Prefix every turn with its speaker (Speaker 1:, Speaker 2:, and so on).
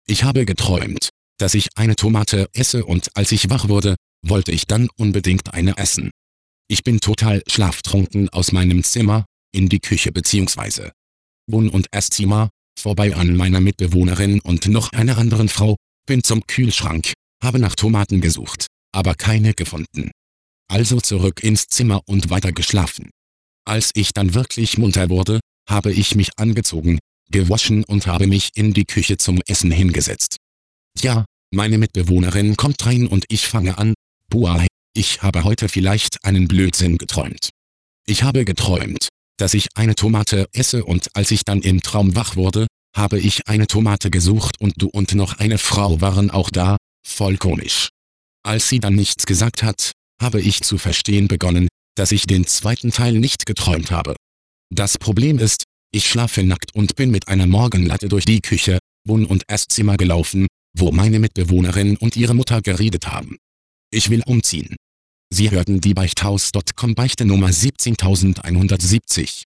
Speaker 1: Ich habe geträumt, dass ich eine Tomate esse und als ich wach wurde, wollte ich dann unbedingt eine essen. Ich bin total schlaftrunken aus meinem Zimmer, in die Küche bzw. Wohn- und Esszimmer, vorbei an meiner Mitbewohnerin und noch einer anderen Frau, bin zum Kühlschrank, habe nach Tomaten gesucht, aber keine gefunden. Also zurück ins Zimmer und weiter geschlafen. Als ich dann wirklich munter wurde, habe ich mich angezogen, gewaschen und habe mich in die Küche zum Essen hingesetzt. Tja, meine Mitbewohnerin kommt rein und ich fange an, boah, ich habe heute vielleicht einen Blödsinn geträumt. Ich habe geträumt, dass ich eine Tomate esse und als ich dann im Traum wach wurde, habe ich eine Tomate gesucht und du und noch eine Frau waren auch da, voll komisch. Als sie dann nichts gesagt hat, habe ich zu verstehen begonnen, dass ich den zweiten Teil nicht geträumt habe. Das Problem ist, ich schlafe nackt und bin mit einer Morgenlatte durch die Küche, Wohn- und Esszimmer gelaufen, wo meine Mitbewohnerin und ihre Mutter geredet haben. Ich will umziehen. Sie hörten die Beichthaus.com Beichte Nummer 17170.